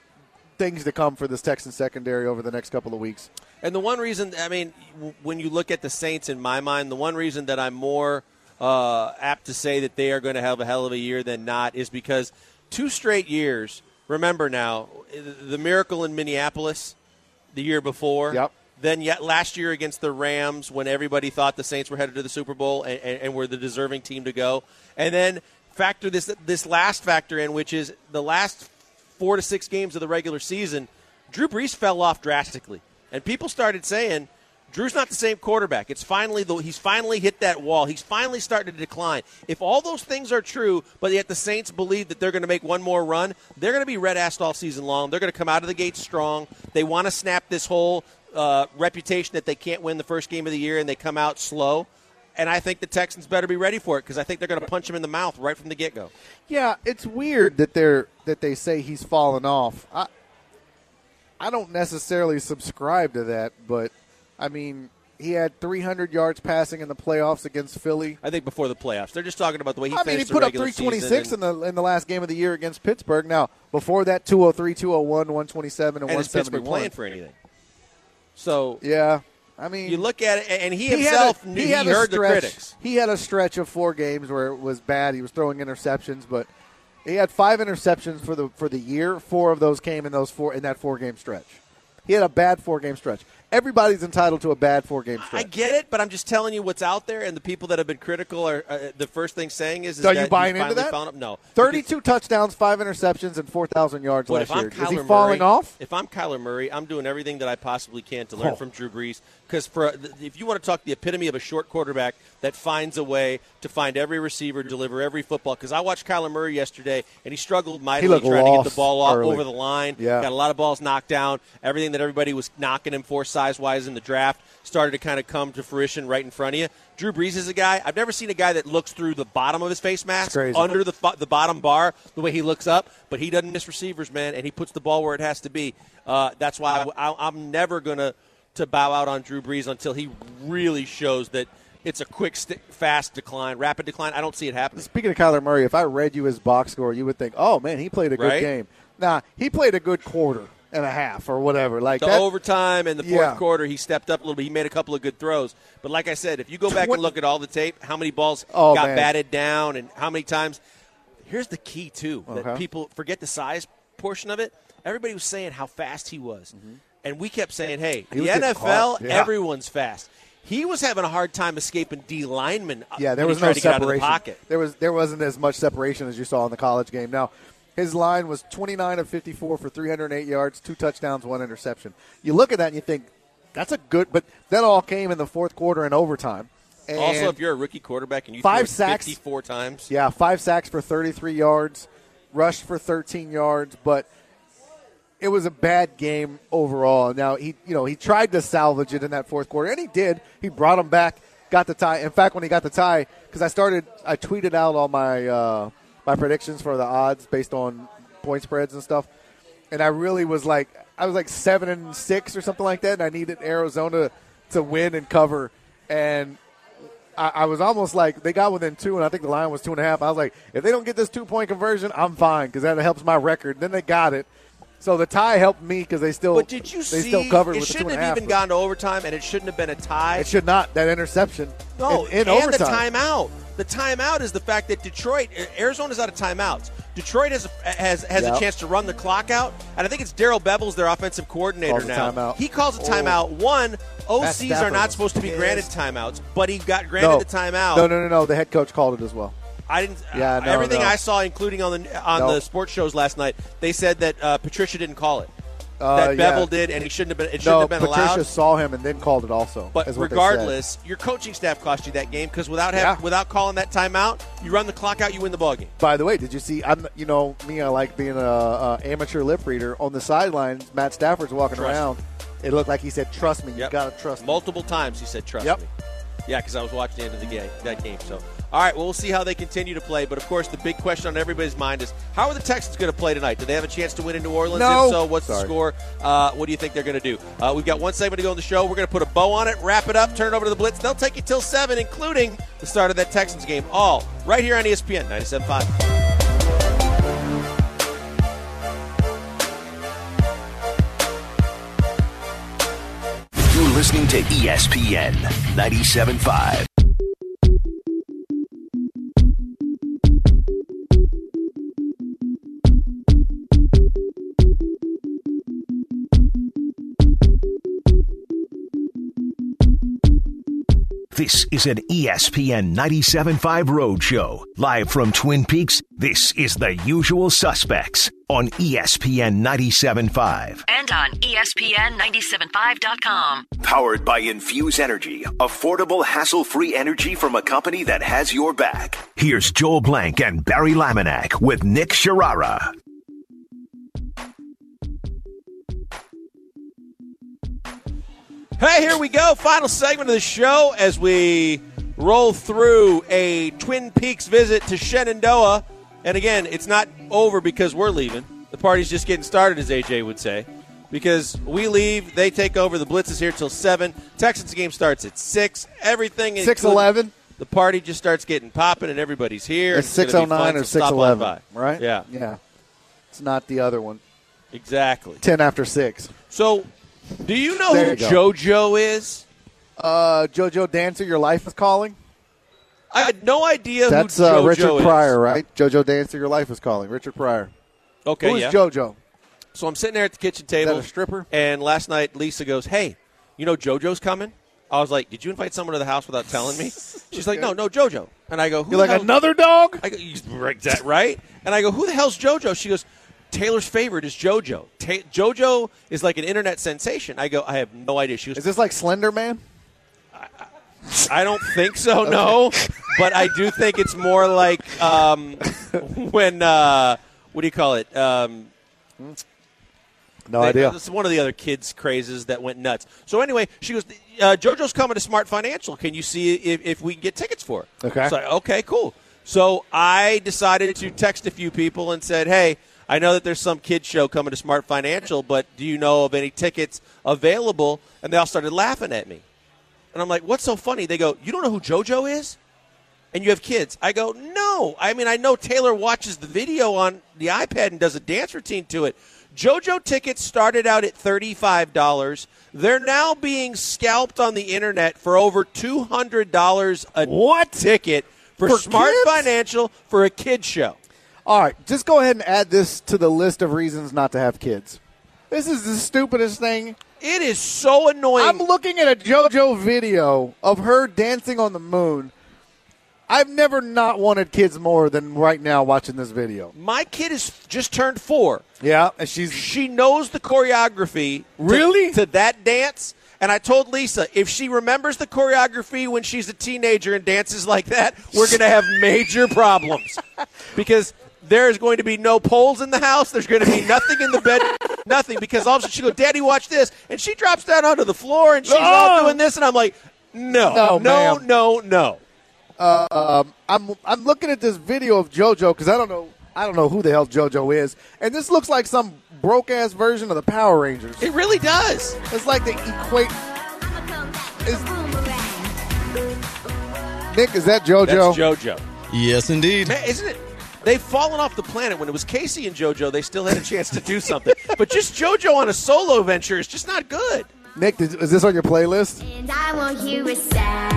things to come for this Texans secondary over the next couple of weeks. And the one reason, I mean, w- when you look at the Saints, in my mind, the one reason that I'm more uh, apt to say that they are going to have a hell of a year than not is because two straight years, remember now, the miracle in Minneapolis the year before. Yep. Then yet last year against the Rams when everybody thought the Saints were headed to the Super Bowl and, and, and were the deserving team to go. And then factor this this last factor in, which is the last four to six games of the regular season, Drew Brees fell off drastically. And people started saying, Drew's not the same quarterback. It's finally the, he's finally hit that wall. He's finally starting to decline. If all those things are true, but yet the Saints believe that they're going to make one more run, they're going to be red-assed all season long. They're going to come out of the gate strong. They want to snap this whole uh, reputation that they can't win the first game of the year, and they come out slow. And I think the Texans better be ready for it because I think they're going to punch him in the mouth right from the get-go. Yeah, it's weird that they're that they say he's fallen off. I I don't necessarily subscribe to that, but I mean, he had three hundred yards passing in the playoffs against Philly. I think before the playoffs. They're just talking about the way he I mean, he finished put the up regular three twenty-six season. in the in the last game of the year against Pittsburgh. Now, before that, two oh three, two oh one, one twenty-seven, and, and one is Pittsburgh seventy-one. playing for anything? So Yeah, I mean, you look at it, and he, he himself had a, knew he, he, had a heard the stretch, critics. He had a stretch of four games where it was bad. He was throwing interceptions, but he had five interceptions for the for the year. Four of those came in those four in that four game stretch. He had a bad four game stretch. Everybody's entitled to a bad four game stretch. I get it, but I'm just telling you what's out there, and the people that have been critical are uh, the first thing saying is, is Are that you buying he's into finally that? found up. No, thirty-two touchdowns, five interceptions, and four thousand yards But last if I'm year. Kyler Is he Murray, falling off? If I'm Kyler Murray, I'm doing everything that I possibly can to learn Oh. from Drew Brees. Because for if you want to talk the epitome of a short quarterback that finds a way to find every receiver, deliver every football. Because I watched Kyler Murray yesterday, and he struggled mightily looked trying to get lost the ball off early. over the line. Yeah. Got a lot of balls knocked down. Everything that everybody was knocking him for size-wise in the draft started to kind of come to fruition right in front of you. Drew Brees is a guy. I've never seen a guy that looks through the bottom of his face mask, crazy. under the the bottom bar, the way he looks up. But he doesn't miss receivers, man, and he puts the ball where it has to be. Uh, that's why I, I, I'm never going to to bow out on Drew Brees until he really shows that it's a quick, st- fast decline, rapid decline. I don't see it happening. Speaking of Kyler Murray, if I read you his box score, you would think, oh, man, he played a good Right? game. Nah, he played a good quarter. and a half or whatever. Like the that, overtime and the fourth yeah. quarter, he stepped up a little bit. He made a couple of good throws. But like I said, if you go back Twen- and look at all the tape, how many balls Oh, got man. batted down and how many times. Here's the key, too, that Okay. people forget the size portion of it. Everybody was saying how fast he was. Mm-hmm. And we kept saying, hey, He was the getting N F L, caught. Yeah. everyone's fast. He was having a hard time escaping D linemen. Yeah, there when was he tried no to get out of the separation. pocket. There was there wasn't as much separation as you saw in the college game. Now, his line was twenty-nine of fifty-four for three hundred eight yards, two touchdowns, one interception. You look at that and you think that's a good, but that all came in the fourth quarter and overtime. And Also, if you're a rookie quarterback and you five threw it sacks, fifty-four times. yeah, five sacks for thirty-three yards, rushed for thirteen yards, but it was a bad game overall. Now he, you know, he tried to salvage it in that fourth quarter, and he did. He brought him back, got the tie. In fact, when he got the tie, because I started, I tweeted out all my uh, my predictions for the odds based on point spreads and stuff, and I really was like, I was like seven and six or something like that, and I needed Arizona to win and cover, and I, I was almost like they got within two, and I think the line was two and a half. I was like, if they don't get this two point conversion, I'm fine because that helps my record. Then they got it. So the tie helped me because they still But did you they see? still covered it with the two shouldn't and a have half. even gone to overtime, and it shouldn't have been a tie. It should not. That interception. No, in, in and overtime. the timeout. The timeout is the fact that Detroit, Arizona's out of timeouts. Detroit has a, has has Yep. a chance to run the clock out, and I think it's Daryl Bevel's their offensive coordinator Calls a now. timeout. He calls a Oh. timeout. One, O Cs Stafford are not was supposed to be pissed. granted timeouts, but he got granted No. the timeout. No, no, no, no. The head coach called it as well. I didn't. Yeah, uh, no, everything no. I saw, including on the on No. the sports shows last night, they said that uh, Patricia didn't call it. Uh, that Bevel yeah. did, and he shouldn't have been. It shouldn't No, have been Patricia allowed. saw him and then called it also. But is what they regardless, your coaching staff cost you that game because without Yeah. have, without calling that timeout, you run the clock out, you win the ball game. said. By the way, did you see? I'm, you know, me. I like being a, a amateur lip reader on the sidelines. Matt Stafford's walking Trust around. It looked like he said, "Trust me. You Yep. got to trust me." Multiple times he said, "Trust Yep. me." Yeah, because I was watching the end of the game, that game. So, all right, well, we'll see how they continue to play. But of course, the big question on everybody's mind is: how are the Texans going to play tonight? Do they have a chance to win in New Orleans? No. If so, what's the Sorry. score? Uh, what do you think they're going to do? Uh, we've got one segment to go in the show. We're going to put a bow on it, wrap it up, turn it over to the Blitz. They'll take you till seven, including the start of that Texans game. All right here on E S P N ninety-seven point five. You're listening to E S P N ninety-seven point five. This is an E S P N ninety-seven point five Roadshow. Live from Twin Peaks, this is The Usual Suspects on E S P N ninety-seven point five. And on E S P N ninety-seven point five dot com. Powered by Infuse Energy, affordable, hassle-free energy from a company that has your back. Here's Joel Blank and Barry Laminack with Nick Sharara. Hey, here we go. Final segment of the show as we roll through a Twin Peaks visit to Shenandoah. And again, it's not over because we're leaving. The party's just getting started, as A J would say. Because we leave, they take over. The Blitz is here till seven. Texans game starts at six. Everything is six eleven. The party just starts getting popping, and everybody's here. It's It's six gonna oh be fun, nine or so six stop on eleven, by. right? Yeah, Yeah. It's not the other one. exactly. ten after six. So, do you know There who you go. JoJo is? Uh, JoJo Dancer, Your Life is Calling. I had no idea That's who uh, JoJo Richard is. Pryor, right? JoJo Dancer, Your Life is Calling. Richard Pryor. Okay, Who is yeah. JoJo? So I'm sitting there at the kitchen table. a stripper? And last night, Lisa goes, "Hey, you know JoJo's coming?" I was like, "Did you invite someone to the house without telling me?" She's like, "No, no, JoJo." And I go, "Who You're the like, hell-" another dog? I go, "You- right, that right?" And I go, "Who the hell's JoJo?" She goes, "Taylor's favorite is JoJo. Ta- JoJo is like an internet sensation." I go, "I have no idea." She goes, Is this like Slender Man? I don't think so, no. But I do think it's more like um, when, uh, what do you call it? Um, No they- idea. This is one of the other kids' crazes that went nuts. So anyway, she goes, uh, JoJo's coming to Smart Financial. Can you see if, if we can get tickets for it? Okay. So, okay, cool. So I decided to text a few people and said, hey, I know that there's some kid show coming to Smart Financial, but do you know of any tickets available? And they all started laughing at me. And I'm like, what's so funny? They go, you don't know who JoJo is? And you have kids. I go, no. I mean, I know Taylor watches the video on the iPad and does a dance routine to it. JoJo tickets started out at thirty-five dollars. They're now being scalped on the internet for over two hundred dollars a What? ticket for, For Smart kids? Financial for a kid show. All right, just go ahead and add this to the list of reasons not to have kids. This is the stupidest thing. It is so annoying. I'm looking at a JoJo video of her dancing on the moon. I've never not wanted kids more than right now watching this video. My kid is just turned four. Yeah, and she's She knows the choreography to- Really? to that dance. And I told Lisa, if she remembers the choreography when she's a teenager and dances like that, we're going to have major problems. Because there is going to be no poles in the house. There's going to be nothing in the bed, nothing. Because all of a sudden she goes, Daddy, watch this. And she drops down onto the floor and she's Oh! all doing this. And I'm like, no, No, no, ma'am. no, no. I'm I'm looking at this video of JoJo because I don't know I don't know who the hell JoJo is, and this looks like some broke ass version of the Power Rangers. It really does. It's like they equate. Is, Nick, is that JoJo? That's JoJo. Yes, indeed. Man, isn't it? They've fallen off the planet. When it was Casey and JoJo, they still had a chance to do something. But just JoJo on a solo venture is just not good. Nick, did, is this on your playlist? And I want you a sound.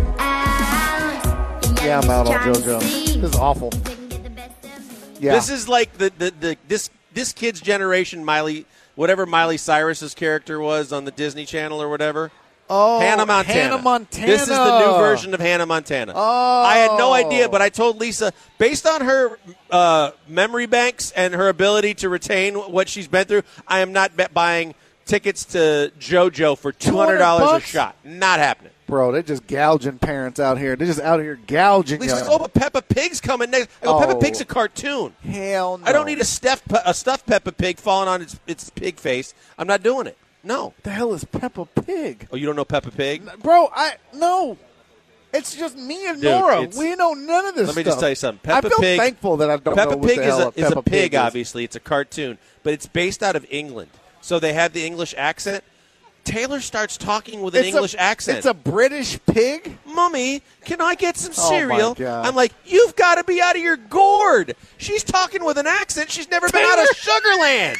Yeah, I'm out on JoJo. This is awful. Yeah. This is like the, the, the this this kid's generation, Miley, whatever Miley Cyrus's character was on the Disney Channel or whatever. oh, Hannah Montana. Hannah Montana. This is the new version of Hannah Montana. Oh. I had no idea, but I told Lisa, based on her uh, memory banks and her ability to retain what she's been through, I am not bet buying tickets to JoJo for two hundred dollars a bucks? shot. Not happening. Bro, they're just gouging parents out here. They're just out here gouging Lisa's, you. oh, but Peppa Pig's coming next. I go, Oh. Peppa Pig's a cartoon. Hell no. I don't need a stuffed, a stuffed Peppa Pig falling on its, its pig face. I'm not doing it. No. What the hell is Peppa Pig? Oh, you don't know Peppa Pig? Bro, I no. It's just me and Dude, Nora. it's- We know none of this Let me stuff. just tell you something. I Peppa feel Pig- thankful that I don't Peppa know what Pig the is hell a, is a Peppa pig, is. obviously. It's a cartoon. But it's based out of England. So they have the English accent. Taylor starts talking with an It's English a, accent. It's a British pig? Mommy, can I get some Oh, my cereal? God. I'm like, you've got to be out of your gourd. She's talking with an accent. She's never been out of Sugarland.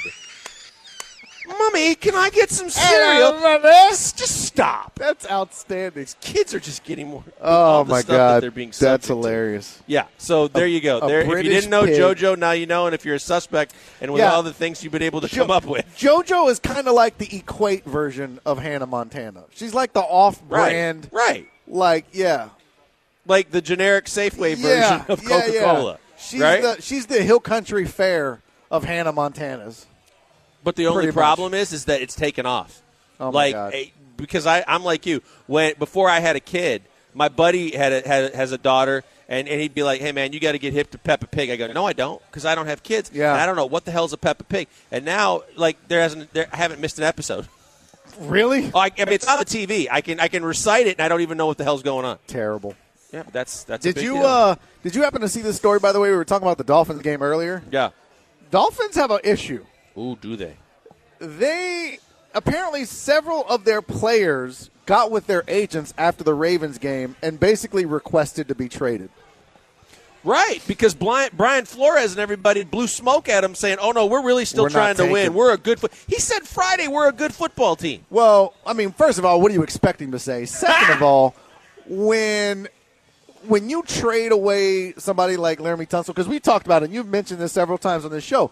Mommy, can I get some cereal? Just, just stop. That's outstanding. Kids are just getting more. Oh, all the my stuff that God. they're being That's subject to. hilarious. Yeah, so there you go. a There, if you British didn't know pig. JoJo, now you know. And if you're a suspect, and with Yeah. all the things you've been able to Jo- come up with, JoJo is kind of like the Equate version of Hannah Montana. She's like the off-brand. right, right, Like, yeah. like the generic Safeway yeah, version of yeah, Coca-Cola, yeah. She's right? the she's the Hill Country Fair of Hannah Montana's. But the only Pretty problem is, is that it's taken off. Oh, my like, God. eh, because I, I'm like you. When before I had a kid, my buddy had, a, had a, has a daughter, and, and he'd be like, "Hey, man, you got to get hip to Peppa Pig." I go, "No, I don't, because I don't have kids. Yeah. And I don't know what the hell's a Peppa Pig." And now, like, there hasn't, there, I haven't missed an episode. Really? Oh, I, I mean, it's on the T V. I can, I can recite it, and I don't even know what the hell's going on. Terrible. Yeah, but that's that's. a Did big you deal. uh did you happen to see this story, by the way? We were talking about the Dolphins game earlier. Yeah. Dolphins have an issue. Ooh, do they? They apparently several of their players got with their agents after the Ravens game and basically requested to be traded. Right, because Brian, Brian Flores and everybody blew smoke at him, saying, "Oh no, we're really still We're not trying to tanking." win. We're a good." Fo-. He said Friday, "We're a good football team." Well, I mean, first of all, what are you expecting to say? Second of all, when when you trade away somebody like Laramie Tunsil, because we talked about it, and you've mentioned this several times on this show,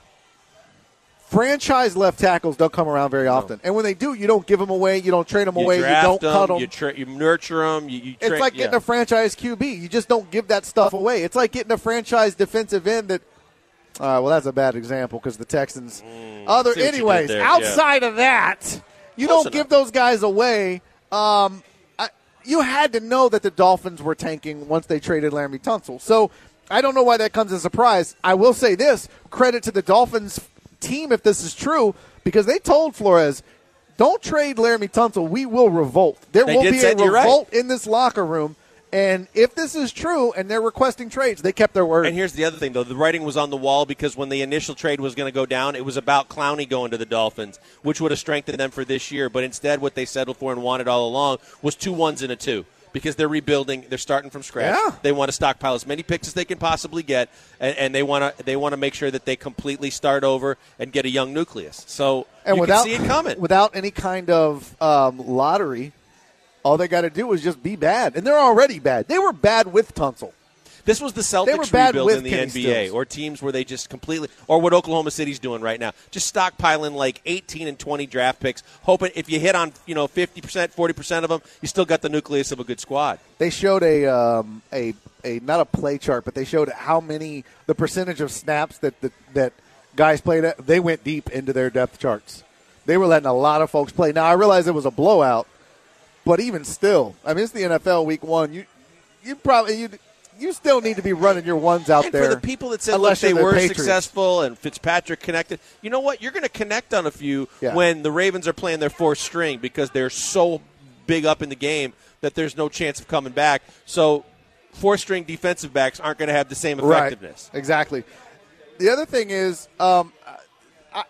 franchise left tackles don't come around very often. And when they do, you don't give them away, you don't trade them You away, you draft don't them, cut them. You, tra- you nurture them. You, you It's tra- like getting yeah. a franchise Q B. You just don't give that stuff away. It's like getting a franchise defensive end that. All right, well, that's a bad example because the Texans. other, Mm, see what you did anyways, there, outside of that, you Close don't enough. give those guys away. Um, I, you had to know that the Dolphins were tanking once they traded Laramie Tunsil. So I don't know why that comes as a surprise. I will say this: credit to the Dolphins team if this is true, because they told Flores, "Don't trade Laramie Tunsil. We will revolt. There They will did be say- a you're right. revolt in this locker room." And if this is true and they're requesting trades, they kept their word. And here's the other thing, though. The writing was on the wall because when the initial trade was going to go down, it was about Clowney going to the Dolphins, which would have strengthened them for this year. But instead, what they settled for and wanted all along was two ones and a two. because they're rebuilding. They're starting from scratch. Yeah. They want to stockpile as many picks as they can possibly get, and, and they want to they want to make sure that they completely start over and get a young nucleus. So and you without, can see it coming. Without any kind of um, lottery, all they got to do is just be bad. And they're already bad. They were bad with Tunsil. This was the They were Celtics bad rebuild with in the Kenny N B A, Stills. or teams where they just completely, or what Oklahoma City's doing right now, just stockpiling like eighteen and twenty draft picks, hoping if you hit on you know fifty percent, forty percent of them, you still got the nucleus of a good squad. They showed a um, a a not a play chart, but they showed how many the percentage of snaps that that, that guys played at. They went deep into their depth charts. They were letting a lot of folks play. Now I realize it was a blowout, but even still, I mean it's the N F L week one. You you probably you. You still need to be running your ones out and there. for the people that said, look, unless they you're the were Patriots. successful and Fitzpatrick connected, you know what? You're going to connect on a few Yeah. when the Ravens are playing their fourth string because they're so big up in the game that there's no chance of coming back. So fourth string defensive backs aren't going to have the same effectiveness. Right. Exactly. The other thing is, um, I,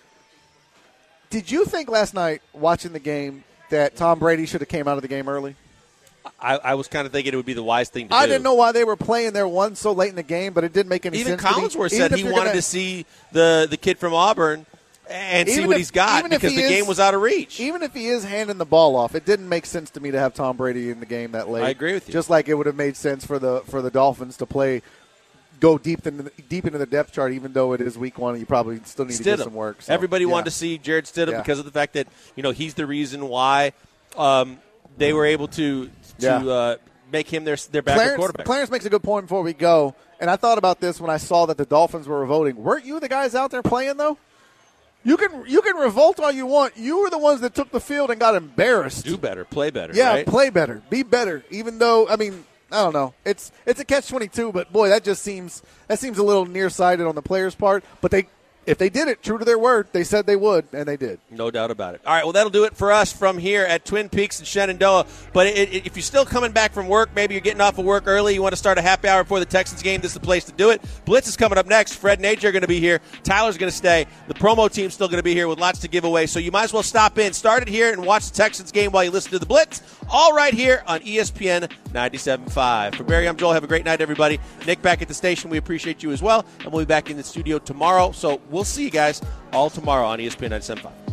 did you think last night watching the game that Tom Brady should have came out of the game early? I, I was kind of thinking it would be the wise thing to I do. didn't know why they were playing their one so late in the game, but it didn't make any Even sense to me. Collinsworth Even said if he you're wanted gonna- to see the, the kid from Auburn and see Even what if- he's got even if because he the is- game was out of reach. Even if he is handing the ball off, it didn't make sense to me to have Tom Brady in the game that late. I agree with you. Just like it would have made sense for the for the Dolphins to play, go deep into the, deep into the depth chart, even though it is week one and you probably still need to Stidham. get some work. So, Everybody yeah. wanted to see Jared Stidham Yeah. because of the fact that you know he's the reason why um, they were able to to Yeah. uh, make him their their backup Clarence, quarterback. Clarence makes a good point before we go, and I thought about this when I saw that the Dolphins were voting. Weren't you the guys out there playing though? You can you can revolt all you want. You were the ones that took the field and got embarrassed. Do better, play better. yeah, right? play better, be better. Even though I mean I don't know, it's it's a catch twenty-two, but boy, that just seems that seems a little nearsighted on the players' part. But they if they did it true to their word, they said they would, and they did. No doubt about it. All right, well, that'll do it for us from here at Twin Peaks and Shenandoah. But it, it, if you're still coming back from work, maybe you're getting off of work early, you want to start a happy hour before the Texans game, this is the place to do it. Blitz is coming up next. Fred and A J are going to be here. Tyler's going to stay. The promo team's still going to be here with lots to give away. So you might as well stop in, start it here, and watch the Texans game while you listen to the Blitz. All right here on E S P N ninety-seven point five. For Barry, I'm Joel. Have a great night, everybody. Nick back at the station. We appreciate you as well. And we'll be back in the studio tomorrow. So we'll see you guys all tomorrow on E S P N ninety-seven point five.